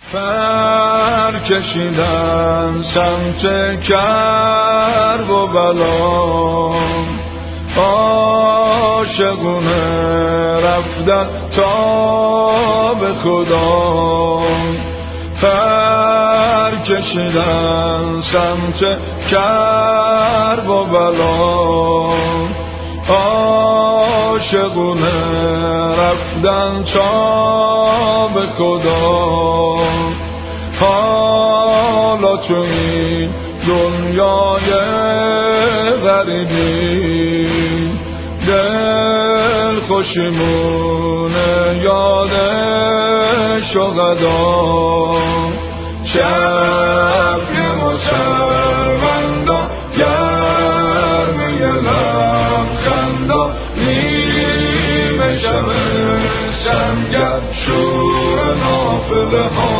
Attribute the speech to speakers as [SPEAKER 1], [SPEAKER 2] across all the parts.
[SPEAKER 1] پر کشیدن سمت کرب و بلام، عاشقونه رفتن تا به خدا. پر کشیدن سمت کرب و بلام، عاشقونه رفتن تا به خدا. حالا تو این دنیای غریبی دل خوشیمونه یاد شهدا. شب مسلماندا گرمی لبخندا، نیمه شب سنگر شور نافله ها.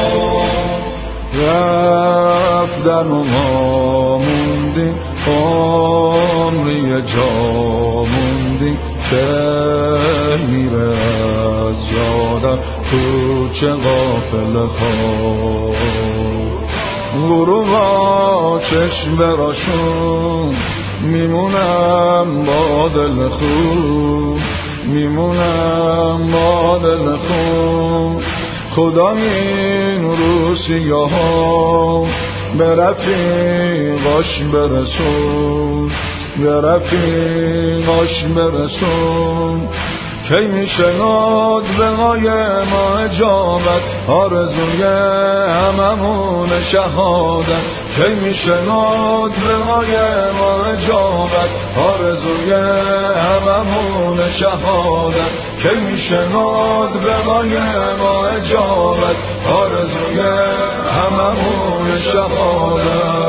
[SPEAKER 1] رفتن و ما موندیم عمری جا موندیم که میره از یادم کوچه قافله ها. غروبا چشم براشون میمونم با دل خوب، میمونم با دل خوب. خدا این روسیه ها به رفیقاش برسون، به رفیقاش برسون. کی میشنود بقای ما اجابت، آرزوی هممون شهادت. کی میشنود بقای ما اجابت، آرزوی هممون شهادت. کی میشنود بقای ما اجابت، آرزوی هممون شهادت.